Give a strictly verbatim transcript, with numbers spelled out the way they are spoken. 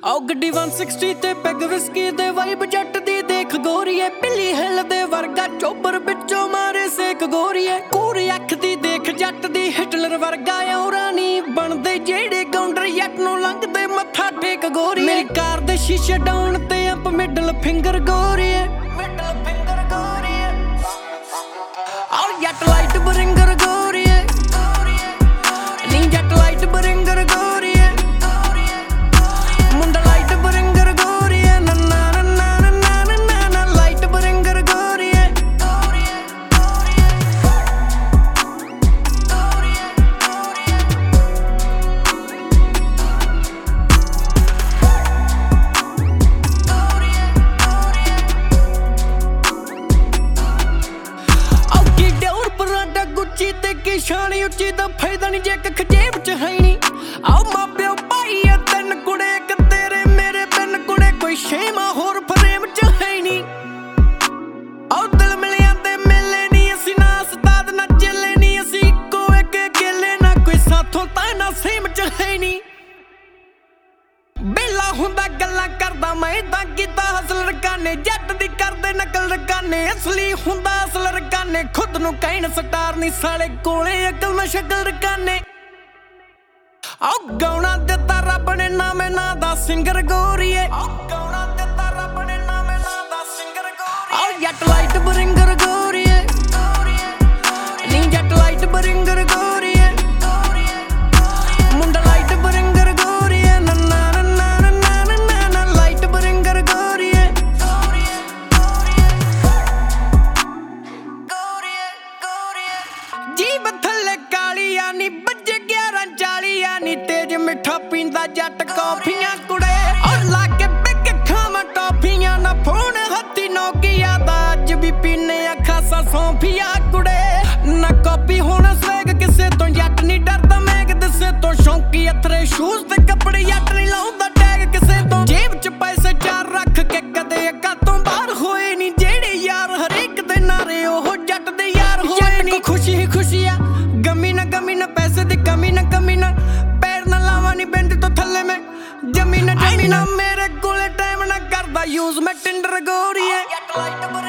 आओ गड्डी one sixty ते पैग विस्की दे वाइब जट दी देख गोरीए पिली हिल दे वर्गा चोबर बिचों मारे सेक गोरीए कूरी अख दी देख जट दी हिटलर वर्गा औरा नी बनदे जेड़े गाउंडर जट नूं लंघदे मत्था टेक गोरीए मेरी कार दे शीशे डाउन ते अप मिडल फिंगर गोरीए मिडल फिंगर गोरीए आओ जट लाइट बरिंगर गोरीए नी जट लाइट बरिंगर गोरीए शानी उच्ची दा फायदा नहीं जे कख जेब च है नी आओ मां प्यो भाई तीन कुड़े एक तेरे मेरे बिन कुड़े कोई छेवां होर फ्रेम च है नी आओ दिल मिलिया ते मिले नी असी ना उस्ताद ना चेले नी असी इक्को एक अकेले ना कोई साथों ता ना सेम च है नी बेला हुंदा गल्लां करदा मैं तां कीता हसल रकाने जट दी करदे नकल रकाने असली हुंदा असल रकाने खुद नूं कहण स्टार नी साले कोले अकल ना शकल रकाने आओ गाउणा दित्ता रब ने नामे ना दा सिंगर गोरीए आओ गाउणा दित्ता रब ने नामे ना दा सिंगर गोरीए आओ जट लाइट बरिंगर गोरीए नी जट लाइट बरिंगर गोरीए मुंडा लाइट बरिंगर गोरीए नन्ना नन्ना नन्ना नन्ना लाइट बरिंगर गोरीए जीब थल्ले कालिया नी बजे ग्यारह चालिया नी तेज मिठा पींदा जट कॉफियां कुड़े और लाके बिक खावा टॉफियां ना फोन हत्ती नोकिया दा अज भी पीने आ खासा सौंफिया कुड़े ना कॉपी होना स्वैग किसे तो जट नहीं डरदा मैग दिसे तो शौकी अथरे शूज ते कपड़े जट नहीं लाउंदा टैग किसे तो जेब च पैसे चार रख के कदे अका तो बाहर होए नी जेड़े यार हरेक दे नारे ओह जट दे यार होए नी खुशी ही खुशी आ गमी ना गमी ना पैसे दी कमी ना कमी ना पैर ना लावा नी बेंदी तो थल्ले में जमी ना जमी ना मेरे कोले टाइम ना करदा यूज मैं टिंडर गोरीए